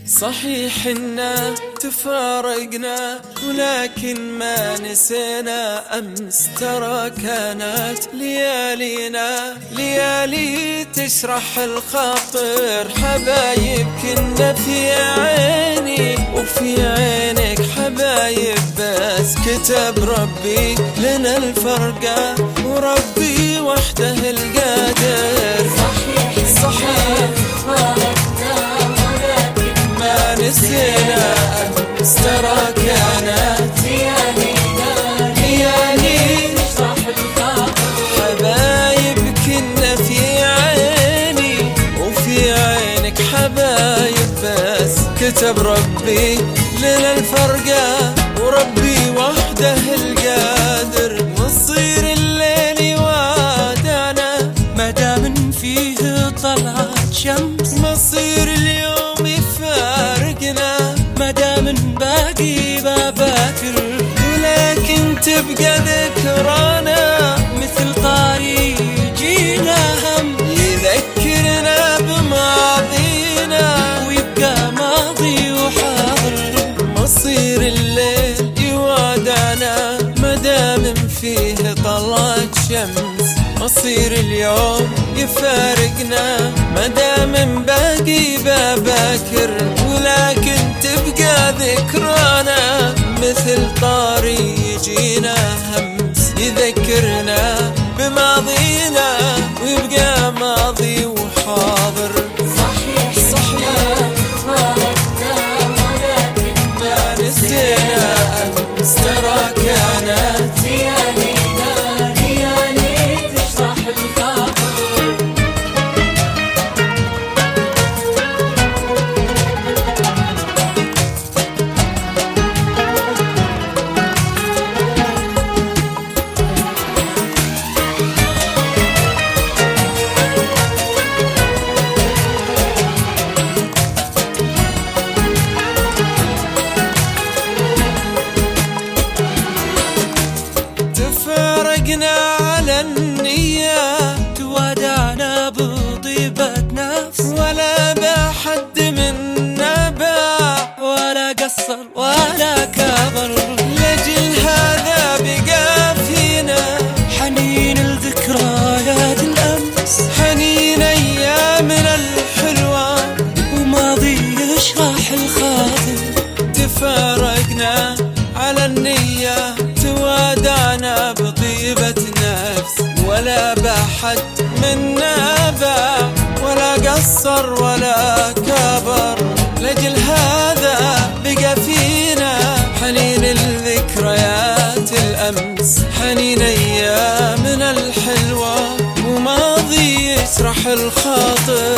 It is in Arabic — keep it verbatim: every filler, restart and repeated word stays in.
صحيح إنا تفارقنا ولكن ما نسينا أمس، ترى كانت ليالينا ليالي تشرح الخاطر. حبايب كنا في عيني وفي عينك حبايب، بس كتب ربي لنا الفرقة وربي وحده القادر. صحيح صحيح ما نسينا أمس، ترى كانت ليالينا ليالي تشرح الخاطر. حبايب كنا في عيني وفي عينك حبايب، بس كتب ربي لنا الفرقة وربي وحده القادر. مصير الليل وادعنا مدام فيه طلعت شمس، مصير اليوم يفارقنا مدام باقي باباكر، ولكن تبقى ذكرانا مثل طاري يجينا هم يذكرنا بماضينا ويبقى ماضي وحاضر. مصير الليل يوادعنا مدام فيه طلعت شمس، مصير اليوم يفارقنا مدام باقي باباكر، ولكن تبقى ذكرانا مثل طاري يجينا همس يذكرنا بماضينا ويبقى ماضي وحاضر. صحيح صحيح ما نسينا أمس، ترى كانت ليالينا ليالي تشرح الخاطر. تفارقنا على النية، توادعنا بطيبة نفس، ولا بحد منا باع ولا قصر ولا كبر. لجل هذا بقى فينا حنين الذكريات الأمس، حنين أيامنا الحلوة وماضي يشرح الخاطر. تفارقنا على النية، توادعنا بطيبة نفس، ولا بحد منا باع ولا قصر ولا كبر. لجل هذا بقى فينا حنين الذكريات الأمس، حنين أيامنا الحلوة وماضي يشرح الخاطر.